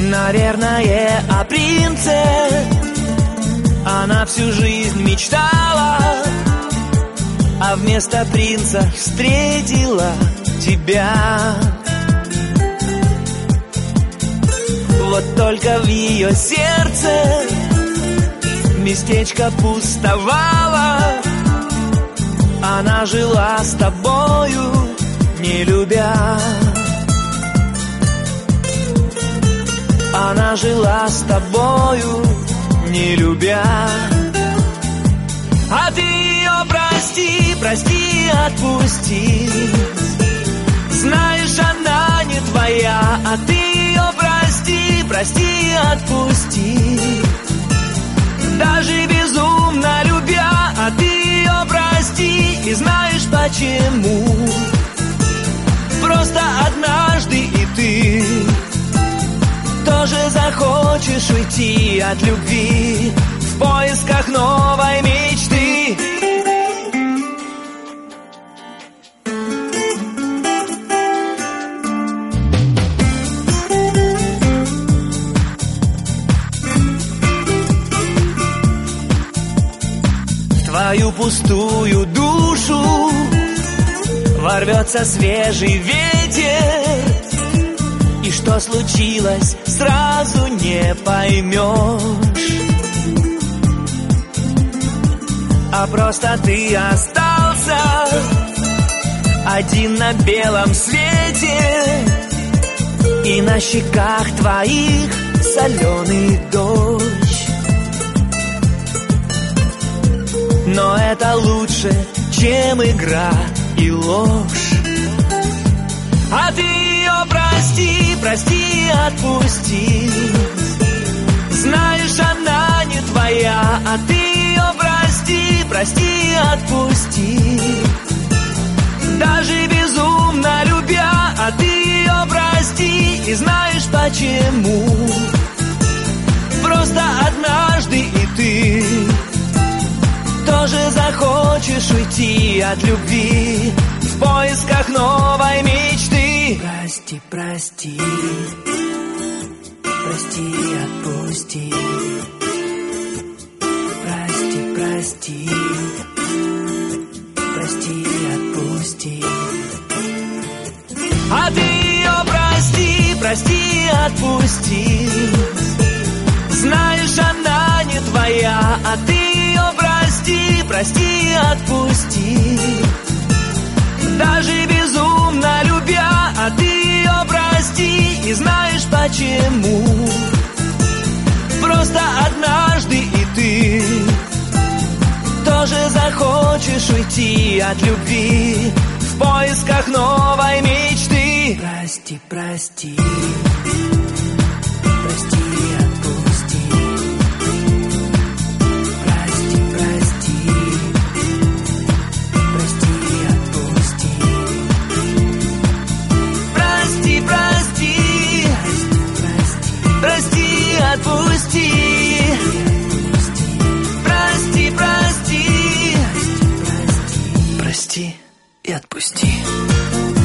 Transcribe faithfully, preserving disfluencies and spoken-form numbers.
Наверное, о принце она всю жизнь мечтала, а вместо принца встретила тебя. Вот только в ее сердце местечко пустовало. Она жила с тобою, не любя. Она жила с тобою, не любя. А ты ее прости, прости, отпусти. Знаешь, она не твоя. А ты ее прости, прости, отпусти. Даже безумно любя. А ты ее прости, и знаешь почему. Просто однажды и ты тоже захочешь уйти от любви в поисках новой мечты. В твою пустую душу ворвется свежий ветер. И что случилось, сразу не поймешь. А просто ты остался один на белом свете. И на щеках твоих соленый дождь. Но это лучше, чем игра и ложь. А ты ее прости, прости, отпусти. Знаешь, она не твоя. А ты ее прости, прости, отпусти. Даже безумно любя. А ты ее прости, и знаешь почему. Просто однажды и ты тоже захочешь уйти от любви в поисках новой мечты. Прости, прости, прости, отпусти. Прости, прости, прости, отпусти. А ты ее прости, прости, отпусти. Знаешь, она не твоя. А ты ее прости, прости, отпусти. Даже безумно любя. А ты ее прости, и знаешь почему. Просто однажды и ты тоже захочешь уйти от любви в поисках новой мечты. Прости, прости, прости, отпусти. Прости, прости, прости, отпусти. Прости, прости, прости, отпусти. Прости, прости, прости и отпусти.